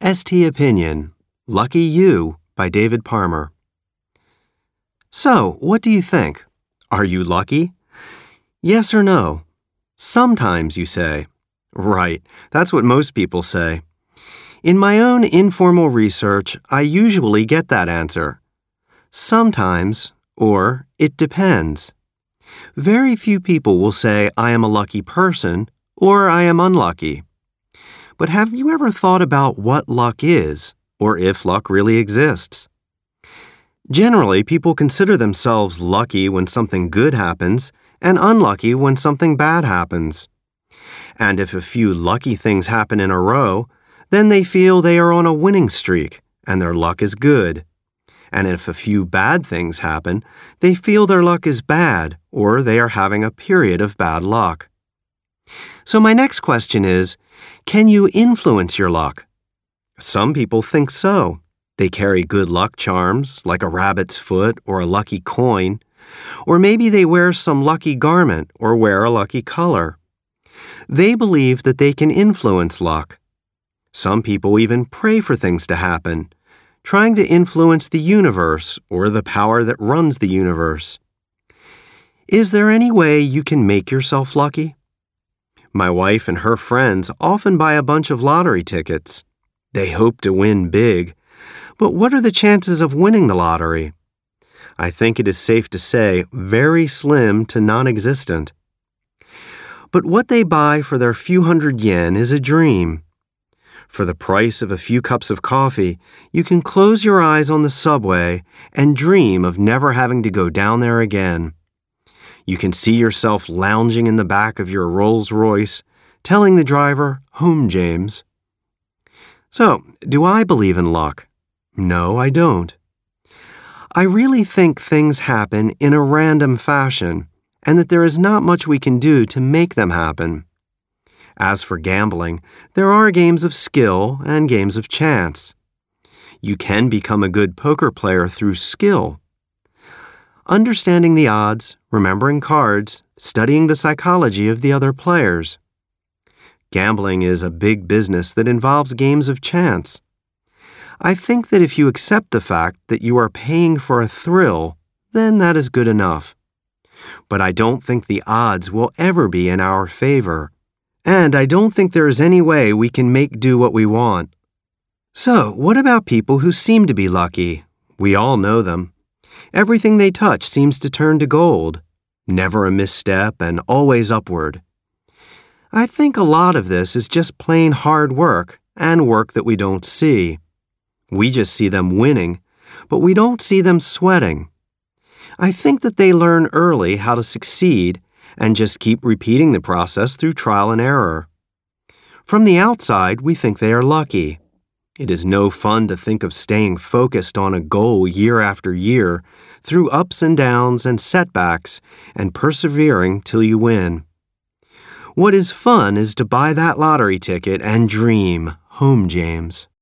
ST Opinion, Lucky You by David Parmer. So, what do you think? Are you lucky? Yes or no? Sometimes, you say. Right, that's what most people say. In my own informal research, I usually get that answer. Sometimes, or it depends. Very few people will say I am a lucky person or I am unlucky. But have you ever thought about what luck is, or if luck really exists? Generally, people consider themselves lucky when something good happens and unlucky when something bad happens. And if a few lucky things happen in a row, then they feel they are on a winning streak and their luck is good. And if a few bad things happen, they feel their luck is bad or they are having a period of bad luck. So my next question is, can you influence your luck? Some people think so. They carry good luck charms, like a rabbit's foot or a lucky coin, or maybe they wear some lucky garment or wear a lucky color. They believe that they can influence luck. Some people even pray for things to happen, trying to influence the universe or the power that runs the universe. Is there any way you can make yourself lucky? My wife and her friends often buy a bunch of lottery tickets. They hope to win big, but what are the chances of winning the lottery? I think it is safe to say very slim to non-existent. But what they buy for their few hundred yen is a dream. For the price of a few cups of coffee, you can close your eyes on the subway and dream of never having to go down there again. You can see yourself lounging in the back of your Rolls-Royce, telling the driver, "Home, James." So, do I believe in luck? No, I don't. I really think things happen in a random fashion, and that there is not much we can do to make them happen. As for gambling, there are games of skill and games of chance. You can become a good poker player through skill. Understanding the odds, remembering cards, studying the psychology of the other players. Gambling is a big business that involves games of chance. I think that if you accept the fact that you are paying for a thrill, then that is good enough. But I don't think the odds will ever be in our favor, and I don't think there is any way we can make do what we want. So, what about people who seem to be lucky? We all know them. Everything they touch seems to turn to gold, never a misstep and always upward. I think a lot of this is just plain hard work and work that we don't see. We just see them winning, but we don't see them sweating. I think that they learn early how to succeed and just keep repeating the process through trial and error. From the outside, we think they are lucky. It is no fun to think of staying focused on a goal year after year through ups and downs and setbacks and persevering till you win. What is fun is to buy that lottery ticket and dream, "Home, James."